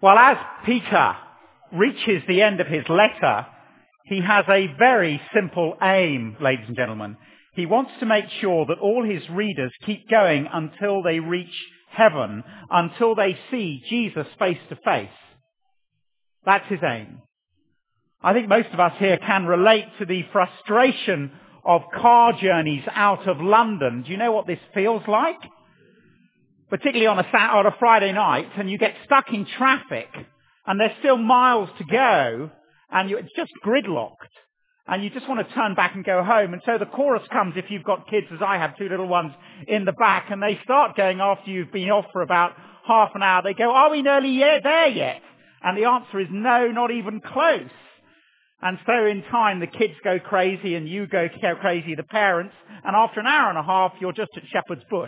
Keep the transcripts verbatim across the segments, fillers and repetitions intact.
Well, as Peter reaches the end of his letter, he has a very simple aim, ladies and gentlemen. He wants to make sure that all his readers keep going until they reach heaven, until they see Jesus face to face. That's his aim. I think most of us here can relate to the frustration of car journeys out of London. Do you know what this feels like? Particularly on a, Saturday, on a Friday night, and you get stuck in traffic, and there's still miles to go, and you, it's just gridlocked, and you just want to turn back and go home. And so the chorus comes, if you've got kids, as I have, two little ones in the back, and they start going after you've been off for about half an hour. They go, are we nearly yet there yet? And the answer is no, not even close. And so in time, the kids go crazy, and you go crazy, the parents, and after an hour and a half, you're just at Shepherd's Bush.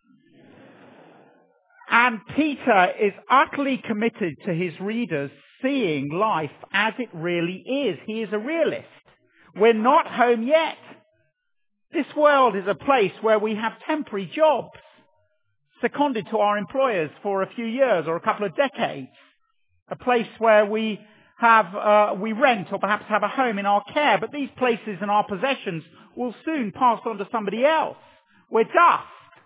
And Peter is utterly committed to his readers seeing life as it really is. He is a realist. We're not home yet. This world is a place where we have temporary jobs, seconded to our employers for a few years or a couple of decades. A place where we have, uh, we rent or perhaps have a home in our care. But these places and our possessions will soon pass on to somebody else. We're dust.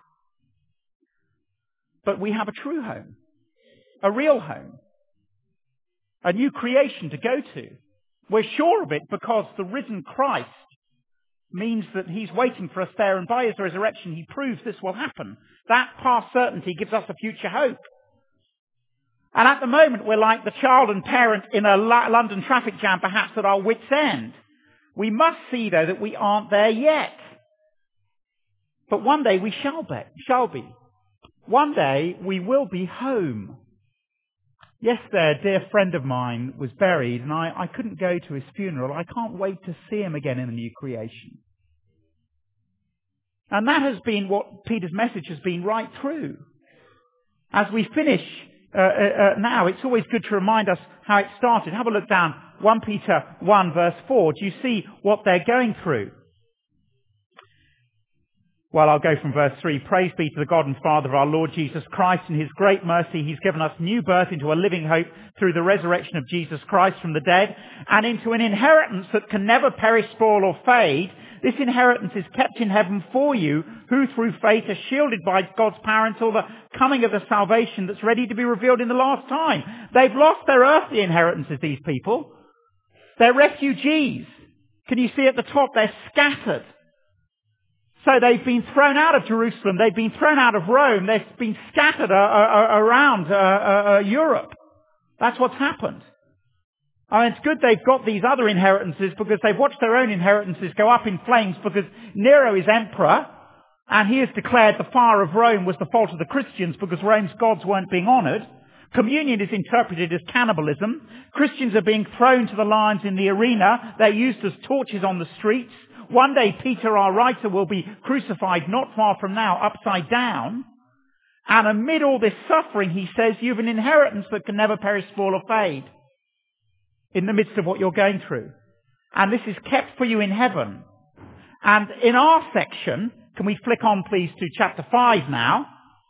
But we have a true home, a real home, a new creation to go to. We're sure of it because the risen Christ means that he's waiting for us there, and by his resurrection he proves this will happen. That past certainty gives us a future hope. And at the moment we're like the child and parent in a London traffic jam, perhaps at our wit's end. We must see, though, that we aren't there yet. But one day we shall be. Shall be. One day we will be home. Yesterday, a dear friend of mine was buried, and I, I couldn't go to his funeral. I can't wait to see him again in the new creation. And that has been what Peter's message has been right through. As we finish uh, uh, now, it's always good to remind us how it started. Have a look down, First Peter one verse four. Do you see what they're going through? Well, I'll go from verse three. Praise be to the God and Father of our Lord Jesus Christ. In his great mercy, he's given us new birth into a living hope through the resurrection of Jesus Christ from the dead, and into an inheritance that can never perish, spoil, or fade. This inheritance is kept in heaven for you, who through faith are shielded by God's power until the coming of the salvation that's ready to be revealed in the last time. They've lost their earthly inheritances, these people. They're refugees. Can you see at the top? They're scattered. So they've been thrown out of Jerusalem. They've been thrown out of Rome. They've been scattered uh, uh, around uh, uh, Europe. That's what's happened. I mean, it's good they've got these other inheritances because they've watched their own inheritances go up in flames because Nero is emperor and he has declared the fire of Rome was the fault of the Christians because Rome's gods weren't being honoured. Communion is interpreted as cannibalism. Christians are being thrown to the lions in the arena. They're used as torches on the streets. One day Peter, our writer, will be crucified not far from now, upside down. And amid all this suffering, he says, you've an inheritance that can never perish, spoil, or fade in the midst of what you're going through. And this is kept for you in heaven. And in our section, can we flick on please to chapter five now,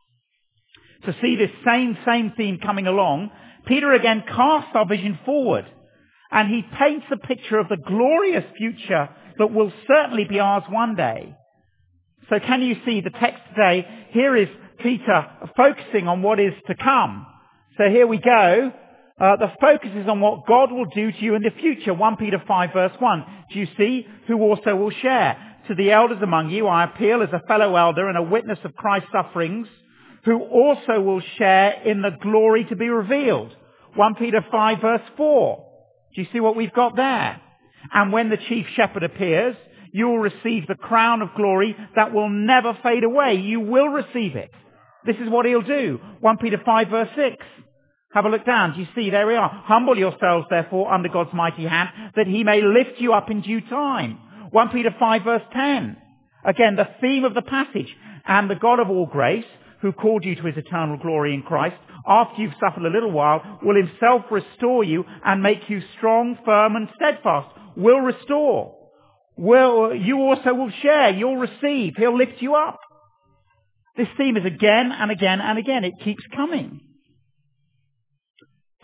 to see this same, same theme coming along. Peter again casts our vision forward. And he paints a picture of the glorious future that will certainly be ours one day. So can you see the text today? Here is Peter focusing on what is to come. So here we go. Uh, the focus is on what God will do to you in the future. First Peter five verse one. Do you see? Who also will share? To the elders among you, I appeal as a fellow elder and a witness of Christ's sufferings, who also will share in the glory to be revealed. First Peter five verse four. Do you see what we've got there? And when the chief shepherd appears, you will receive the crown of glory that will never fade away. You will receive it. This is what he'll do. First Peter five verse six. Have a look down. Do you see? There we are. Humble yourselves, therefore, under God's mighty hand, that he may lift you up in due time. First Peter five verse ten. Again, the theme of the passage. And the God of all grace, who called you to his eternal glory in Christ, after you've suffered a little while, will himself restore you and make you strong, firm, and steadfast. Will restore. Will, you also will share. You'll receive. He'll lift you up. This theme is again and again and again. It keeps coming.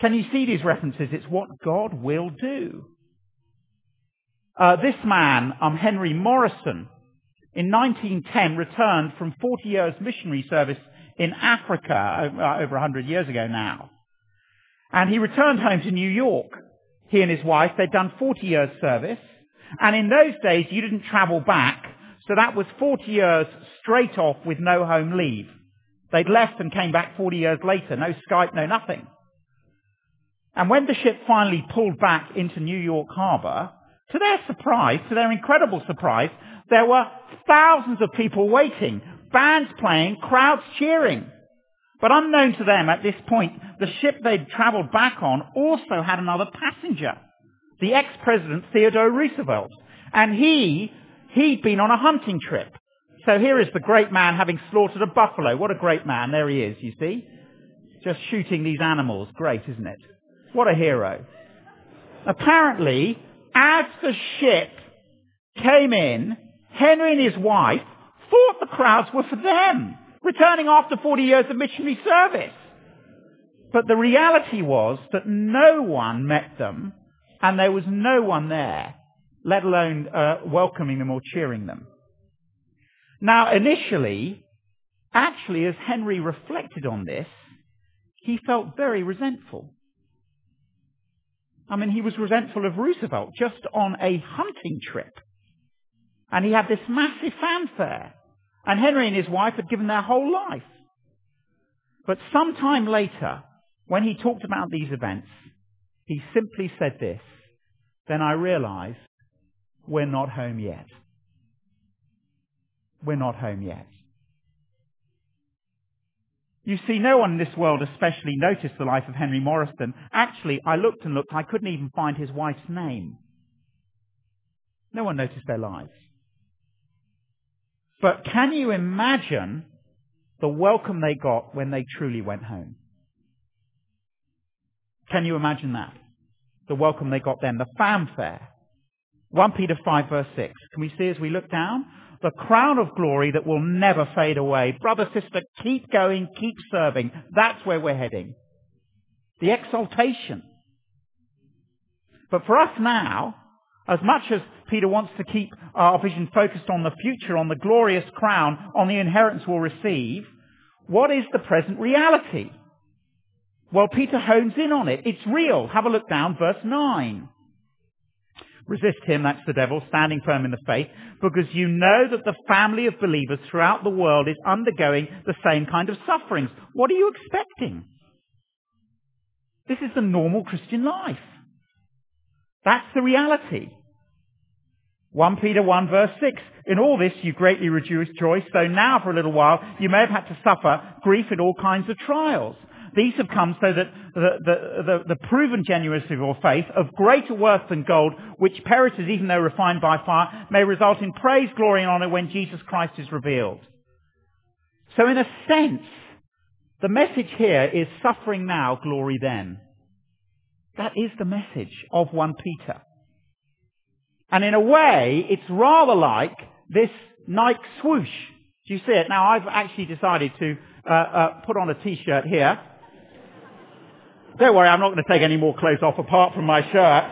Can you see these references? It's what God will do. Uh, this man, um, Henry Morrison, in nineteen ten returned from forty years missionary service in Africa, uh, over one hundred years ago now. And he returned home to New York. He and his wife, they'd done forty years service. And in those days, you didn't travel back. So that was forty years straight off with no home leave. They'd left and came back forty years later. No Skype, no nothing. And when the ship finally pulled back into New York Harbor, to their surprise, to their incredible surprise, there were thousands of people waiting, bands playing, crowds cheering. But unknown to them at this point, the ship they'd travelled back on also had another passenger, the ex-president Theodore Roosevelt. And he, he'd been on a hunting trip. So here is the great man having slaughtered a buffalo. What a great man. There he is, you see. Just shooting these animals. Great, isn't it? What a hero. Apparently, as the ship came in, Henry and his wife thought the crowds were for them, returning after forty years of missionary service. But the reality was that no one met them, and there was no one there, let alone uh, welcoming them or cheering them. Now, initially, actually, as Henry reflected on this, he felt very resentful. I mean, he was resentful of Roosevelt just on a hunting trip. And he had this massive fanfare. And Henry and his wife had given their whole life. But sometime later, when he talked about these events, he simply said this: then I realized we're not home yet. We're not home yet. You see, no one in this world especially noticed the life of Henry Morrison. Actually, I looked and looked, I couldn't even find his wife's name. No one noticed their lives. But can you imagine the welcome they got when they truly went home? Can you imagine that? The welcome they got then, the fanfare. First Peter five verse six. Can we see as we look down? The crown of glory that will never fade away. Brother, sister, keep going, keep serving. That's where we're heading. The exaltation. But for us now, as much as Peter wants to keep our vision focused on the future, on the glorious crown, on the inheritance we'll receive, what is the present reality? Well, Peter hones in on it. It's real. Have a look down, verse nine. Resist him, that's the devil, standing firm in the faith, because you know that the family of believers throughout the world is undergoing the same kind of sufferings. What are you expecting? This is the normal Christian life. That's the reality. First Peter one verse six. In all this you greatly rejoice, though now for a little while you may have had to suffer grief in all kinds of trials. These have come so that the, the, the, the proven genuineness of your faith, of greater worth than gold, which perishes even though refined by fire, may result in praise, glory and honour when Jesus Christ is revealed. So in a sense, the message here is suffering now, glory then. That is the message of First Peter. And in a way, it's rather like this Nike swoosh. Do you see it? Now, I've actually decided to uh, uh, put on a t-shirt here. Don't worry, I'm not going to take any more clothes off apart from my shirt.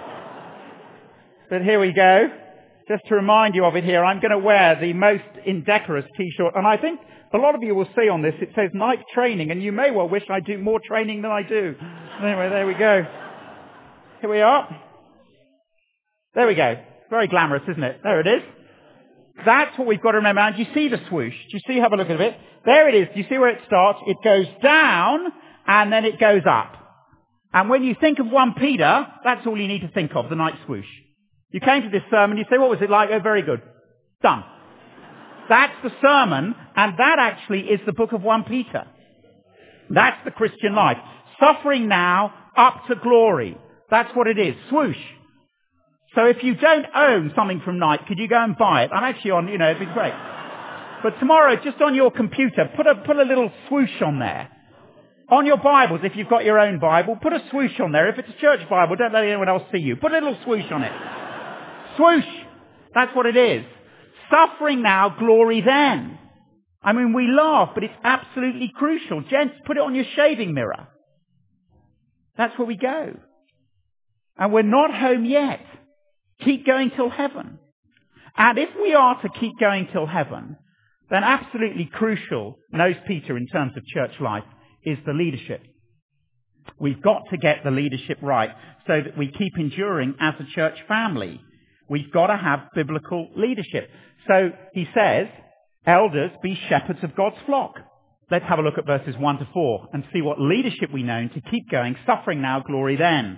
But here we go. Just to remind you of it here, I'm going to wear the most indecorous t-shirt. And I think a lot of you will see on this, it says Nike training. And you may well wish I do more training than I do. Anyway, there we go. Here we are. There we go. Very glamorous, isn't it? There it is. That's what we've got to remember. And do you see the swoosh? Do you see? Have a look at it. There it is. Do you see where it starts? It goes down and then it goes up. And when you think of First Peter, that's all you need to think of, the night swoosh. You came to this sermon, you say, what was it like? Oh, very good. Done. That's the sermon, and that actually is the book of First Peter. That's the Christian life. Suffering now, up to glory. That's what it is. Swoosh. So if you don't own something from Nike, could you go and buy it? I'm actually on, you know, it'd be great. But tomorrow, just on your computer, put a, put a little swoosh on there. On your Bibles, if you've got your own Bible, put a swoosh on there. If it's a church Bible, don't let anyone else see you. Put a little swoosh on it. Swoosh. That's what it is. Suffering now, glory then. I mean, we laugh, but it's absolutely crucial. Gents, put it on your shaving mirror. That's where we go. And we're not home yet. Keep going till heaven. And if we are to keep going till heaven, then absolutely crucial, knows Peter in terms of church life, is the leadership. We've got to get the leadership right so that we keep enduring as a church family. We've got to have biblical leadership. So he says, elders, be shepherds of God's flock. Let's have a look at verses one to four and see what leadership we know to keep going, suffering now, glory then.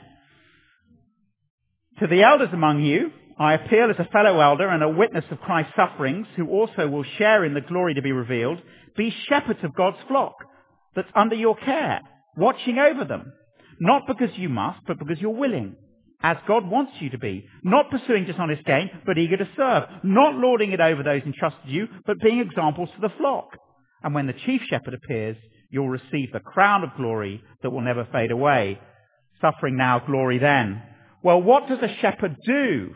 To the elders among you, I appeal as a fellow elder and a witness of Christ's sufferings, who also will share in the glory to be revealed. Be shepherds of God's flock that's under your care, watching over them, not because you must, but because you're willing, as God wants you to be, not pursuing dishonest gain, but eager to serve, not lording it over those entrusted you, but being examples to the flock. And when the chief shepherd appears, you'll receive the crown of glory that will never fade away. Suffering now, glory then. Well, what does a shepherd do?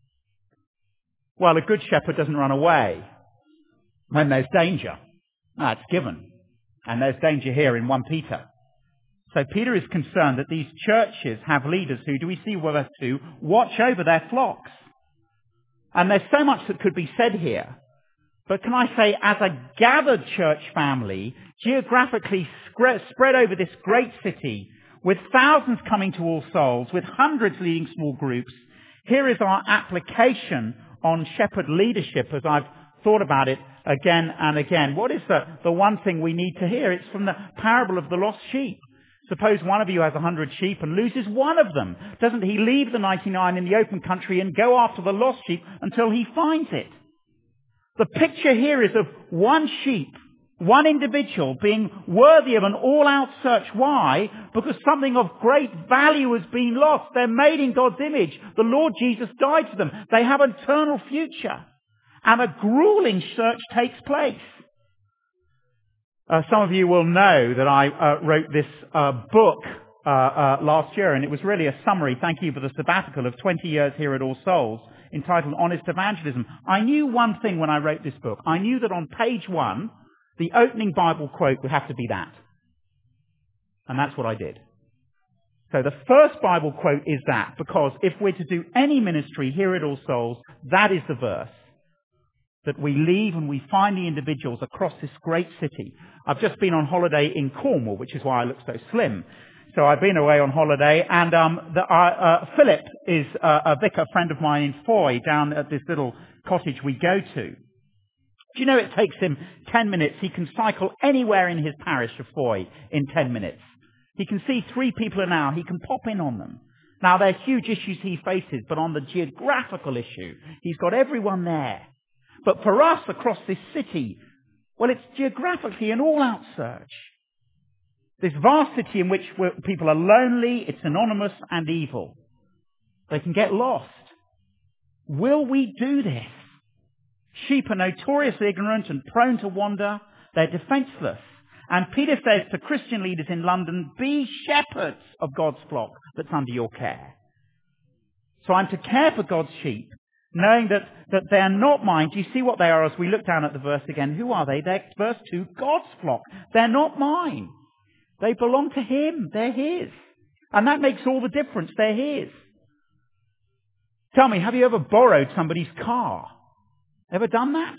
Well, a good shepherd doesn't run away when there's danger. That's given. And there's danger here in First Peter. So Peter is concerned that these churches have leaders who, do we see verse two, watch over their flocks. And there's so much that could be said here. But can I say, as a gathered church family, geographically spread over this great city, with thousands coming to All Souls, with hundreds leading small groups, here is our application on shepherd leadership as I've thought about it again and again. What is the, the one thing we need to hear? It's from the parable of the lost sheep. Suppose one of you has a hundred sheep and loses one of them. Doesn't he leave the ninety-nine in the open country and go after the lost sheep until he finds it? The picture here is of one sheep, one individual being worthy of an all-out search. Why? Because something of great value has been lost. They're made in God's image. The Lord Jesus died for them. They have an eternal future. And a grueling search takes place. Uh, some of you will know that I uh, wrote this uh, book uh, uh, last year, and it was really a summary, thank you for the sabbatical, of twenty years here at All Souls, entitled Honest Evangelism. I knew one thing when I wrote this book. I knew that on page one, the opening Bible quote would have to be that. And that's what I did. So the first Bible quote is that, because if we're to do any ministry here at All Souls, that is the verse that we leave and we find the individuals across this great city. I've just been on holiday in Cornwall, which is why I look so slim. So I've been away on holiday, and um, the, uh, uh, Philip is uh, a vicar friend of mine in Foy, down at this little cottage we go to. Do you know it takes him ten minutes? He can cycle anywhere in his parish of Foy in ten minutes. He can see three people an hour. He can pop in on them. Now, they're huge issues he faces, but on the geographical issue, he's got everyone there. But for us across this city, well, it's geographically an all-out search. This vast city in which people are lonely, it's anonymous and evil. They can get lost. Will we do this? Sheep are notoriously ignorant and prone to wander. They're defenseless. And Peter says to Christian leaders in London, be shepherds of God's flock that's under your care. So I'm to care for God's sheep, knowing that, that they're not mine. Do you see what they are as we look down at the verse again? Who are they? They're, verse two, God's flock. They're not mine. They belong to Him. They're His. And that makes all the difference. They're His. Tell me, have you ever borrowed somebody's car? Ever done that?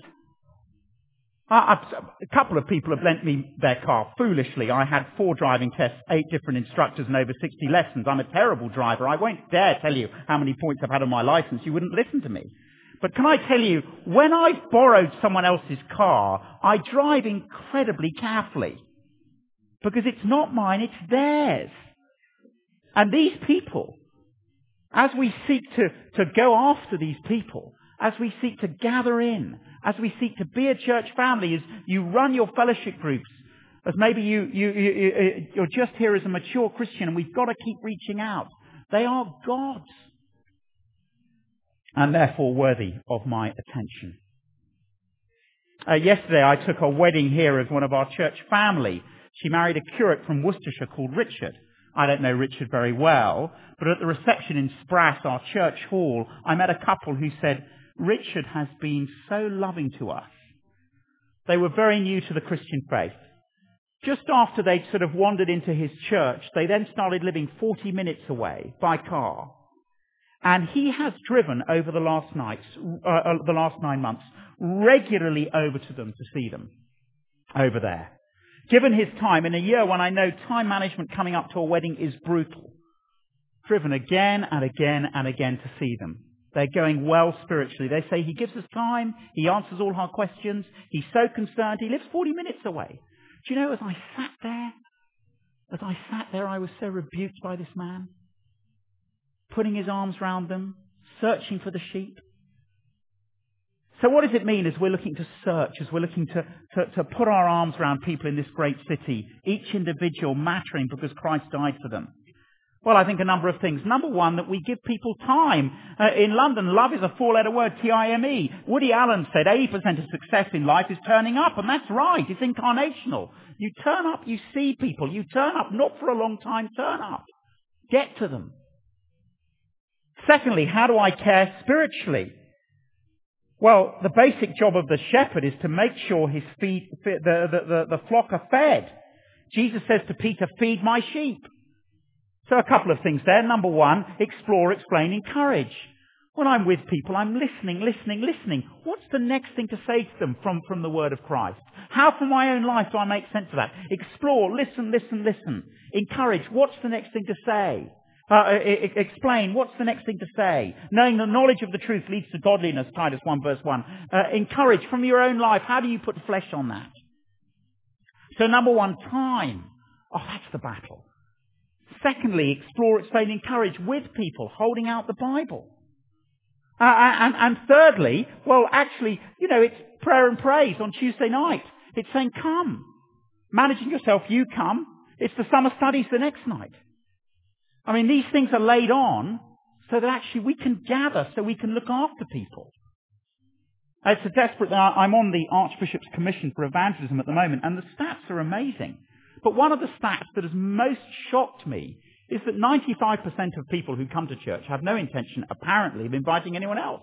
Uh, a couple of people have lent me their car foolishly. I had four driving tests, eight different instructors and over sixty lessons. I'm a terrible driver. I won't dare tell you how many points I've had on my license. You wouldn't listen to me. But can I tell you, when I've borrowed someone else's car, I drive incredibly carefully. Because it's not mine, it's theirs. And these people, as we seek to, to go after these people, as we seek to gather in, as we seek to be a church family, as you run your fellowship groups, as maybe you, you, you, you're just here as a mature Christian and we've got to keep reaching out. They are God's. And therefore worthy of my attention. Uh, yesterday I took a wedding here of one of our church family. She married a curate from Worcestershire called Richard. I don't know Richard very well, but at the reception in Sprass, our church hall, I met a couple who said, Richard has been so loving to us. They were very new to the Christian faith. Just after they'd sort of wandered into his church, they then started living forty minutes away by car. And he has driven over the last nights, uh, uh, the last nine months, regularly over to them to see them over there. Given his time, in a year when I know time management coming up to a wedding is brutal, driven again and again and again to see them. They're going well spiritually. They say he gives us time, he answers all our questions, he's so concerned, he lives forty minutes away. Do you know, as I sat there, as I sat there, I was so rebuked by this man, putting his arms round them, searching for the sheep. So what does it mean as we're looking to search, as we're looking to, to, to put our arms around people in this great city, each individual mattering because Christ died for them? Well, I think a number of things. Number one, that we give people time. Uh, in London, love is a four-letter word, T I M E. Woody Allen said eighty percent of success in life is turning up, and that's right. It's incarnational. You turn up, you see people. You turn up, not for a long time, turn up. Get to them. Secondly, how do I care spiritually? Well, the basic job of the shepherd is to make sure his feed, the, the, the, the flock are fed. Jesus says to Peter, feed my sheep. So a couple of things there. Number one, explore, explain, encourage. When I'm with people, I'm listening, listening, listening. What's the next thing to say to them from, from the word of Christ? How for my own life do I make sense of that? Explore, listen, listen, listen. Encourage, what's the next thing to say? Uh, e- explain, what's the next thing to say? Knowing the knowledge of the truth leads to godliness, Titus one verse one. Uh, encourage from your own life. How do you put flesh on that? So number one, time. Oh, that's the battle. Secondly, explore, explain, encourage with people, holding out the Bible. Uh, and, and thirdly, well, actually, you know, it's prayer and praise on Tuesday night. It's saying, come. Managing yourself, you come. It's the summer studies the next night. I mean, these things are laid on so that actually we can gather, so we can look after people. It's a desperate, I'm on the Archbishop's Commission for Evangelism at the moment, and the stats are amazing. But one of the stats that has most shocked me is that ninety-five percent of people who come to church have no intention, apparently, of inviting anyone else.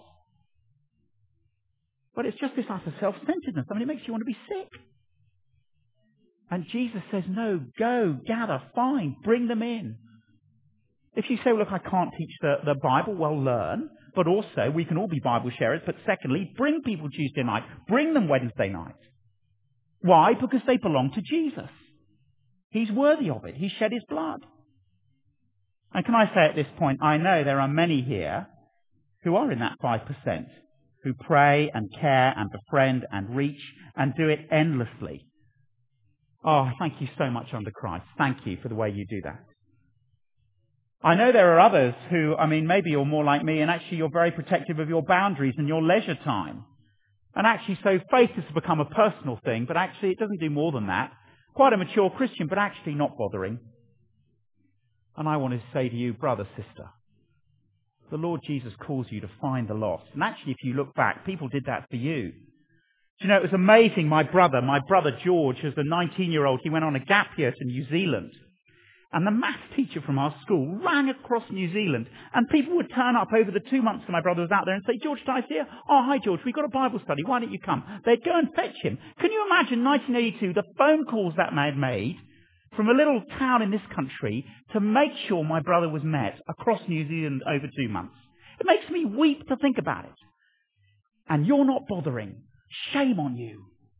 But it's just this utter self-centeredness. I mean, it makes you want to be sick. And Jesus says, no, go, gather, find, bring them in. If you say, well, look, I can't teach the, the Bible, well, learn. But also, we can all be Bible sharers. But secondly, bring people Tuesday night. Bring them Wednesday night. Why? Because they belong to Jesus. He's worthy of it. He shed his blood. And can I say at this point, I know there are many here who are in that five percent, who pray and care and befriend and reach and do it endlessly. Oh, thank you so much under Christ. Thank you for the way you do that. I know there are others who, I mean, maybe you're more like me and actually you're very protective of your boundaries and your leisure time. And actually, so faith has become a personal thing, but actually it doesn't do more than that. Quite a mature Christian, but actually not bothering. And I want to say to you, brother, sister, the Lord Jesus calls you to find the lost. And actually, if you look back, people did that for you. Do you know, it was amazing. My brother, my brother George, as a nineteen-year-old, he went on a gap year to New Zealand. And the maths teacher from our school ran across New Zealand. And people would turn up over the two months that my brother was out there and say, George Tice here. Oh, hi, George. We've got a Bible study. Why don't you come? They'd go and fetch him. Can you imagine nineteen eighty-two, the phone calls that man made from a little town in this country to make sure my brother was met across New Zealand over two months? It makes me weep to think about it. And you're not bothering. Shame on you.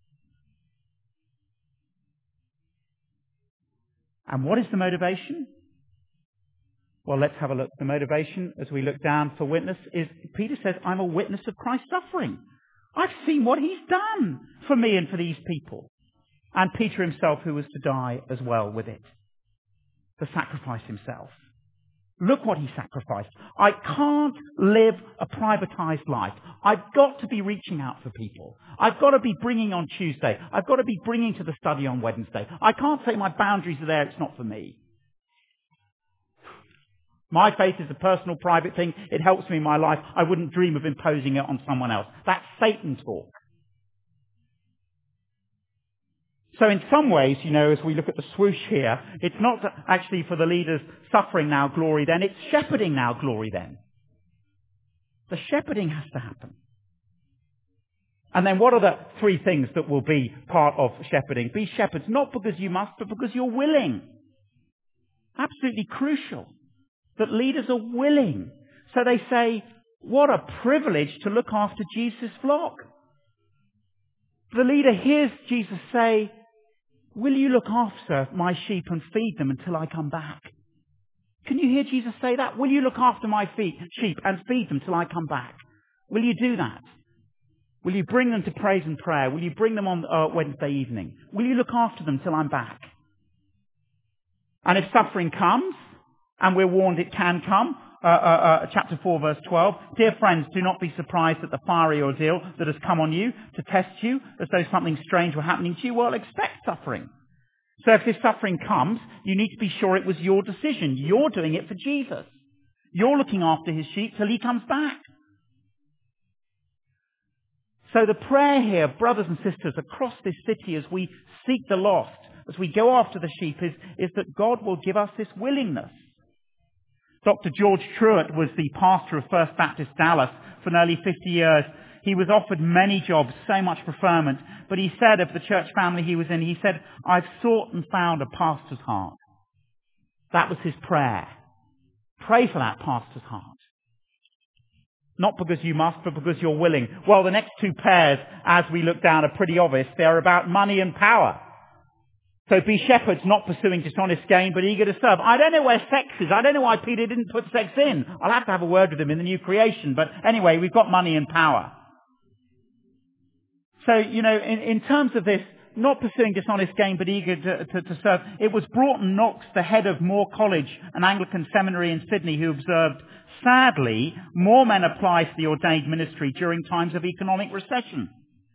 And what is the motivation? Well, let's have a look. The motivation, as we look down for witness, is Peter says, I'm a witness of Christ's suffering. I've seen what he's done for me and for these people. And Peter himself, who was to die as well with it. To sacrifice himself. Look what he sacrificed. I can't live a privatized life. I've got to be reaching out for people. I've got to be bringing on Tuesday. I've got to be bringing to the study on Wednesday. I can't say my boundaries are there. It's not for me. My faith is a personal, private thing. It helps me in my life. I wouldn't dream of imposing it on someone else. That's Satan talk. So in some ways, you know, as we look at the swoosh here, it's not actually for the leaders suffering now, glory then. It's shepherding now, glory then. The shepherding has to happen. And then what are the three things that will be part of shepherding? Be shepherds, not because you must, but because you're willing. Absolutely crucial that leaders are willing. So they say, what a privilege to look after Jesus' flock. The leader hears Jesus say, will you look after my sheep and feed them until I come back? Can you hear Jesus say that? Will you look after my feet, sheep and feed them till I come back? Will you do that? Will you bring them to praise and prayer? Will you bring them on uh, Wednesday evening? Will you look after them till I'm back? And if suffering comes, and we're warned it can come, uh, uh, uh, chapter four, verse twelve, dear friends, do not be surprised at the fiery ordeal that has come on you to test you as though something strange were happening to you. Well, expect suffering. So if this suffering comes, you need to be sure it was your decision. You're doing it for Jesus. You're looking after his sheep till he comes back. So the prayer here, brothers and sisters, across this city as we seek the lost, as we go after the sheep, is, is that God will give us this willingness. Doctor George Truett was the pastor of First Baptist Dallas for nearly fifty years. He was offered many jobs, so much preferment, but he said of the church family he was in, he said, I've sought and found a pastor's heart. That was his prayer. Pray for that pastor's heart. Not because you must, but because you're willing. Well, the next two pairs, as we look down, are pretty obvious. They're about money and power. So be shepherds, not pursuing dishonest gain, but eager to serve. I don't know where sex is. I don't know why Peter didn't put sex in. I'll have to have a word with him in the new creation. But anyway, we've got money and power. So, you know, in, in terms of this, not pursuing dishonest gain, but eager to, to, to serve, it was Broughton Knox, the head of Moore College, an Anglican seminary in Sydney, who observed, sadly, more men apply to the ordained ministry during times of economic recession.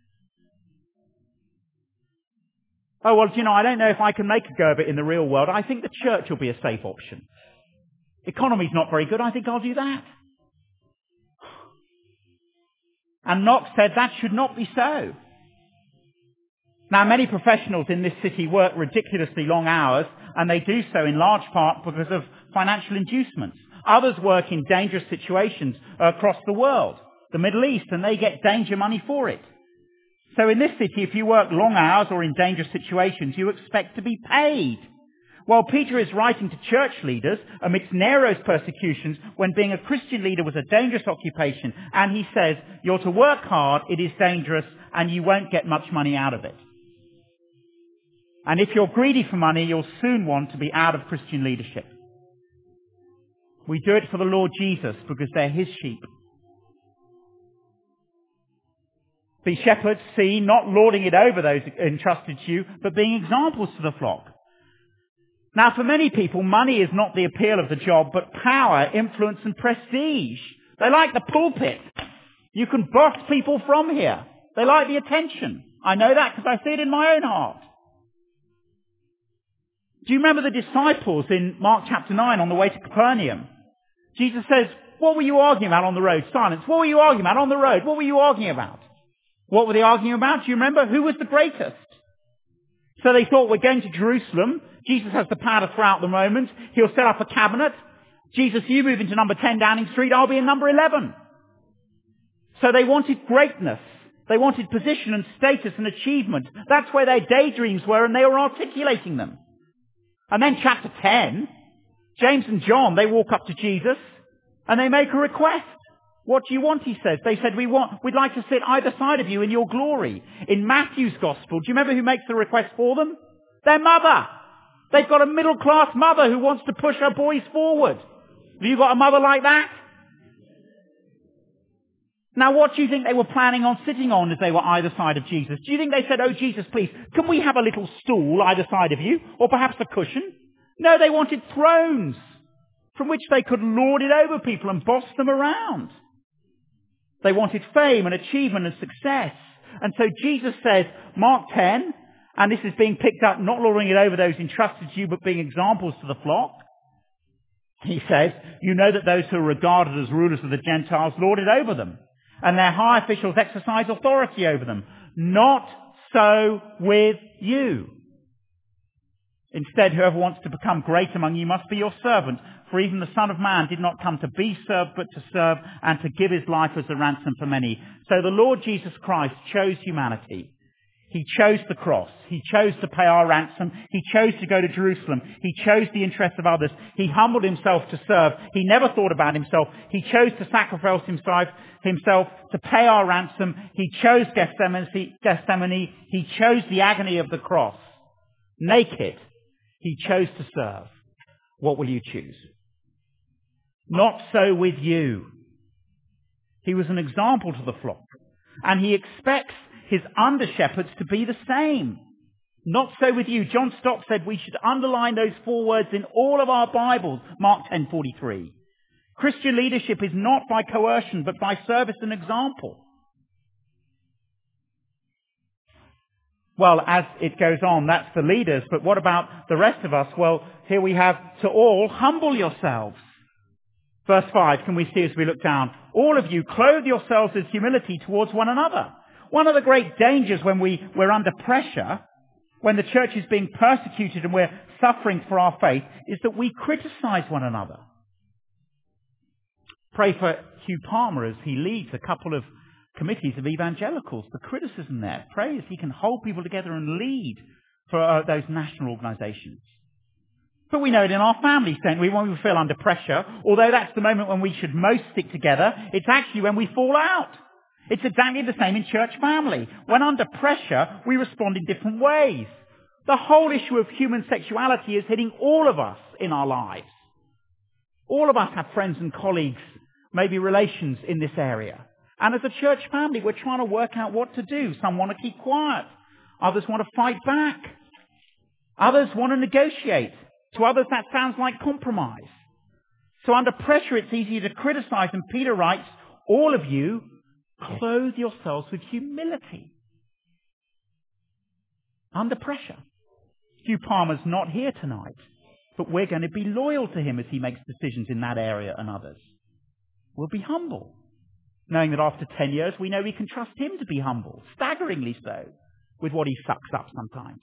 Oh, well, you know, I don't know if I can make a go of it in the real world. I think the church will be a safe option. Economy's not very good. I think I'll do that. And Knox said that should not be so. Now, many professionals in this city work ridiculously long hours, and they do so in large part because of financial inducements. Others work in dangerous situations across the world, the Middle East, and they get danger money for it. So in this city, if you work long hours or in dangerous situations, you expect to be paid. While Peter is writing to church leaders amidst Nero's persecutions when being a Christian leader was a dangerous occupation, and he says, you're to work hard, it is dangerous, and you won't get much money out of it. And if you're greedy for money, you'll soon want to be out of Christian leadership. We do it for the Lord Jesus because they're his sheep. Be shepherds, see, not lording it over those entrusted to you, but being examples to the flock. Now, for many people, money is not the appeal of the job, but power, influence, and prestige. They like the pulpit. You can boss people from here. They like the attention. I know that because I see it in my own heart. Do you remember the disciples in Mark chapter nine on the way to Capernaum? Jesus says, what were you arguing about on the road? Silence. What were you arguing about on the road? What were you arguing about? What were they arguing about? Do you remember? Who was the greatest? So they thought, we're going to Jerusalem. Jesus has the power to throw out the Romans. He'll set up a cabinet. Jesus, you move into number ten Downing Street. I'll be in number eleven. So they wanted greatness. They wanted position and status and achievement. That's where their daydreams were, and they were articulating them. And then chapter ten, James and John, they walk up to Jesus and they make a request. What do you want, he says. They said, we want, we'd like to sit either side of you in your glory. In Matthew's gospel, do you remember who makes the request for them? Their mother. They've got a middle-class mother who wants to push her boys forward. Have you got a mother like that? Now, what do you think they were planning on sitting on as they were either side of Jesus? Do you think they said, oh, Jesus, please, can we have a little stool either side of you? Or perhaps a cushion? No, they wanted thrones from which they could lord it over people and boss them around. They wanted fame and achievement and success. And so Jesus says, Mark ten, and this is being picked up, not lording it over those entrusted to you, but being examples to the flock. He says, you know that those who are regarded as rulers of the Gentiles lord it over them, and their high officials exercise authority over them. Not so with you. Instead, whoever wants to become great among you must be your servant. For even the Son of Man did not come to be served, but to serve and to give his life as a ransom for many. So the Lord Jesus Christ chose humanity. He chose the cross. He chose to pay our ransom. He chose to go to Jerusalem. He chose the interests of others. He humbled himself to serve. He never thought about himself. He chose to sacrifice himself, himself to pay our ransom. He chose Gethsemane. Gethsemane. He chose the agony of the cross. Naked, he chose to serve. What will you choose? Not so with you. He was an example to the flock, and he expects his under-shepherds to be the same. Not so with you. John Stott said we should underline those four words in all of our Bibles, Mark ten forty-three. Christian leadership is not by coercion, but by service and example. Well, as it goes on, that's the leaders, but what about the rest of us? Well, here we have, to all, humble yourselves. Verse five, can we see as we look down? All of you, clothe yourselves with humility towards one another. One of the great dangers when we, we're under pressure, when the church is being persecuted and we're suffering for our faith, is that we criticize one another. Pray for Hugh Palmer as he leads a couple of committees of evangelicals. The criticism there. Pray as he can hold people together and lead for uh, those national organisations. But we know it in our families, don't we, when we feel under pressure, although that's the moment when we should most stick together, it's actually when we fall out. It's exactly the same in church family. When under pressure, we respond in different ways. The whole issue of human sexuality is hitting all of us in our lives. All of us have friends and colleagues, maybe relations in this area. And as a church family, we're trying to work out what to do. Some want to keep quiet. Others want to fight back. Others want to negotiate. To others, that sounds like compromise. So under pressure, it's easier to criticize. And Peter writes, all of you, clothe yourselves with humility. Under pressure. Hugh Palmer's not here tonight, but we're going to be loyal to him as he makes decisions in that area and others. We'll be humble, knowing that after ten years we know we can trust him to be humble, staggeringly so, with what he sucks up sometimes.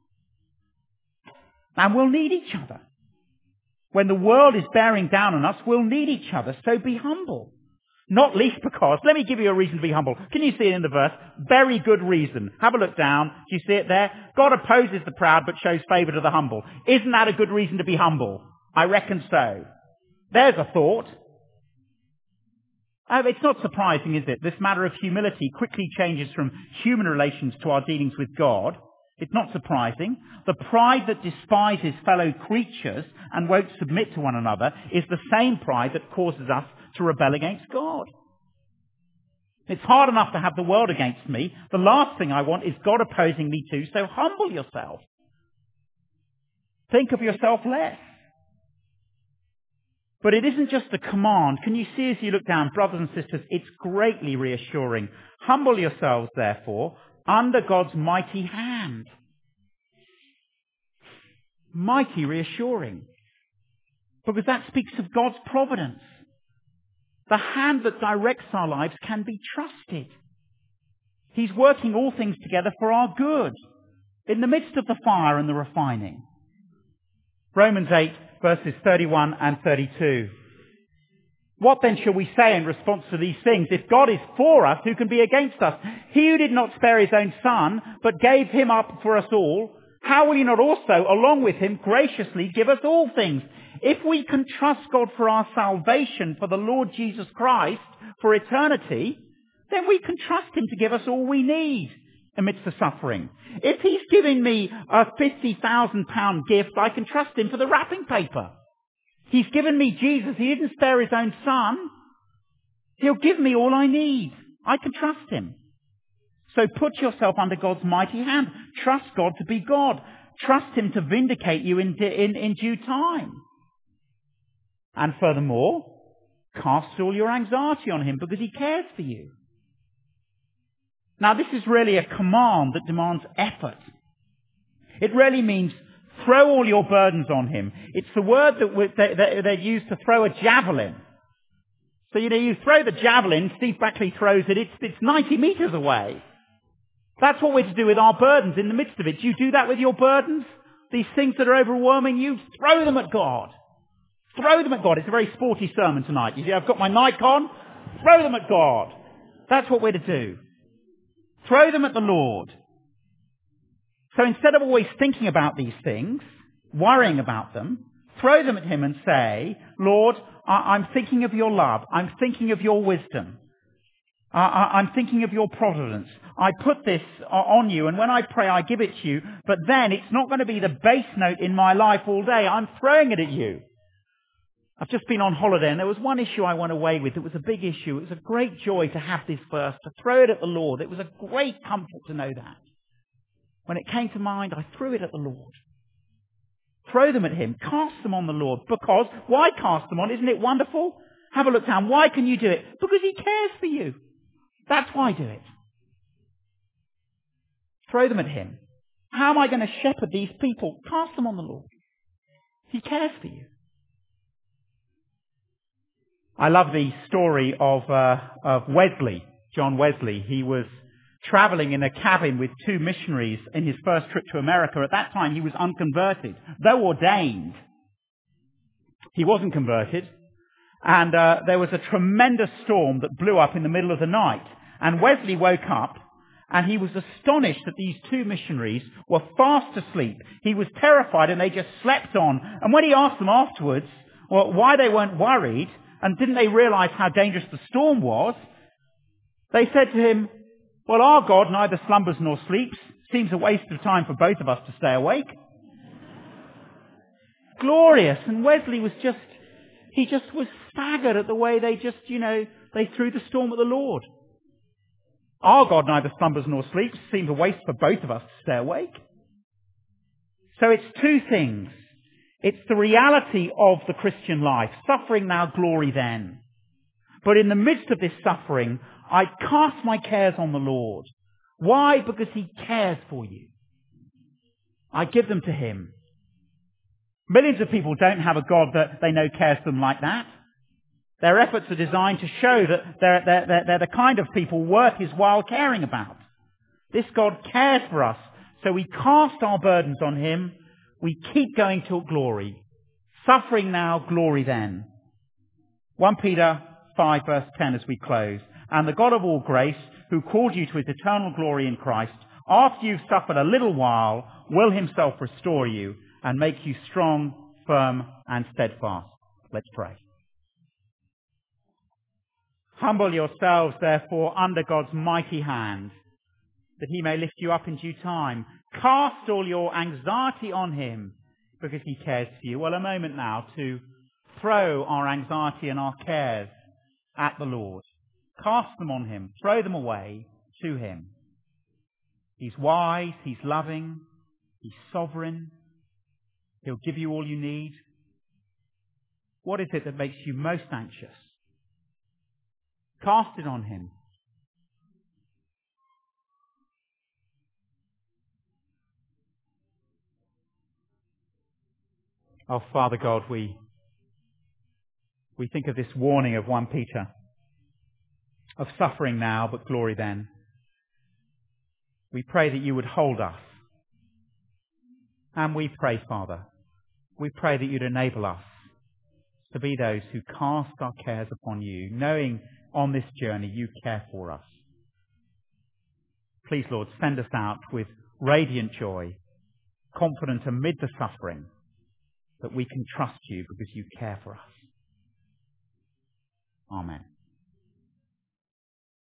And we'll need each other. When the world is bearing down on us, we'll need each other, so be humble. Not least because, let me give you a reason to be humble. Can you see it in the verse? Very good reason. Have a look down. Do you see it there? God opposes the proud but shows favour to the humble. Isn't that a good reason to be humble? I reckon so. There's a thought. Oh, it's not surprising, is it? This matter of humility quickly changes from human relations to our dealings with God. It's not surprising. The pride that despises fellow creatures and won't submit to one another is the same pride that causes us to rebel against God. It's hard enough to have the world against me. The last thing I want is God opposing me too, so humble yourself. Think of yourself less. But it isn't just a command. Can you see as you look down, brothers and sisters, it's greatly reassuring. Humble yourselves, therefore, under God's mighty hand. Mighty reassuring. Because that speaks of God's providence. The hand that directs our lives can be trusted. He's working all things together for our good, in the midst of the fire and the refining. Romans eight, verses thirty-one and thirty-two. What then shall we say in response to these things? If God is for us, who can be against us? He who did not spare his own son, but gave him up for us all, how will he not also, along with him, graciously give us all things? If we can trust God for our salvation, for the Lord Jesus Christ, for eternity, then we can trust him to give us all we need amidst the suffering. If he's giving me a fifty thousand pound gift, I can trust him for the wrapping paper. He's given me Jesus. He didn't spare his own son. He'll give me all I need. I can trust him. So put yourself under God's mighty hand. Trust God to be God. Trust him to vindicate you in, in, in due time. And furthermore, cast all your anxiety on him because he cares for you. Now this is really a command that demands effort. It really means throw all your burdens on him. It's the word that they, they use to throw a javelin. So, you know, you throw the javelin, Steve Buckley throws it, it's, it's ninety metres away. That's what we're to do with our burdens in the midst of it. Do you do that with your burdens? These things that are overwhelming you, throw them at God. Throw them at God. It's a very sporty sermon tonight. You see, I've got my Nike on. Throw them at God. That's what we're to do. Throw them at the Lord. So instead of always thinking about these things, worrying about them, throw them at him and say, Lord, I- I'm thinking of your love. I'm thinking of your wisdom. I- I- I'm thinking of your providence. I put this on you, and when I pray, I give it to you. But then it's not going to be the bass note in my life all day. I'm throwing it at you. I've just been on holiday, and there was one issue I went away with. It was a big issue. It was a great joy to have this verse, to throw it at the Lord. It was a great comfort to know that. When it came to mind, I threw it at the Lord. Throw them at him. Cast them on the Lord. Because, why cast them on? Isn't it wonderful? Have a look down. Why can you do it? Because he cares for you. That's why do it. Throw them at him. How am I going to shepherd these people? Cast them on the Lord. He cares for you. I love the story of, uh, of Wesley, John Wesley. He was traveling in a cabin with two missionaries in his first trip to America. At that time, he was unconverted, though ordained. He wasn't converted. And uh, there was a tremendous storm that blew up in the middle of the night. And Wesley woke up, and he was astonished that these two missionaries were fast asleep. He was terrified, and they just slept on. And when he asked them afterwards, well, why they weren't worried, and didn't they realize how dangerous the storm was, they said to him, well, our God neither slumbers nor sleeps. Seems a waste of time for both of us to stay awake. Glorious. And Wesley was just, he just was staggered at the way they just, you know, they threw the storm at the Lord. Our God neither slumbers nor sleeps. Seems a waste for both of us to stay awake. So it's two things. It's the reality of the Christian life. Suffering now, glory then. But in the midst of this suffering, I cast my cares on the Lord. Why? Because he cares for you. I give them to him. Millions of people don't have a God that they know cares for them like that. Their efforts are designed to show that they're, they're, they're, they're the kind of people worth his while caring about. This God cares for us. So we cast our burdens on him. We keep going till glory. Suffering now, glory then. First Peter five verse ten as we close. And the God of all grace, who called you to his eternal glory in Christ, after you've suffered a little while, will himself restore you and make you strong, firm, and steadfast. Let's pray. Humble yourselves, therefore, under God's mighty hand, that he may lift you up in due time. Cast all your anxiety on him, because he cares for you. Well, a moment now to throw our anxiety and our cares at the Lord. Cast them on him. Throw them away to him. He's wise. He's loving. He's sovereign. He'll give you all you need. What is it that makes you most anxious? Cast it on him. Oh, Father God, we, we think of this warning of First Peter, of suffering now, but glory then. We pray that you would hold us. And we pray, Father, we pray that you'd enable us to be those who cast our cares upon you, knowing on this journey you care for us. Please, Lord, send us out with radiant joy, confident amid the suffering, that we can trust you because you care for us. Amen.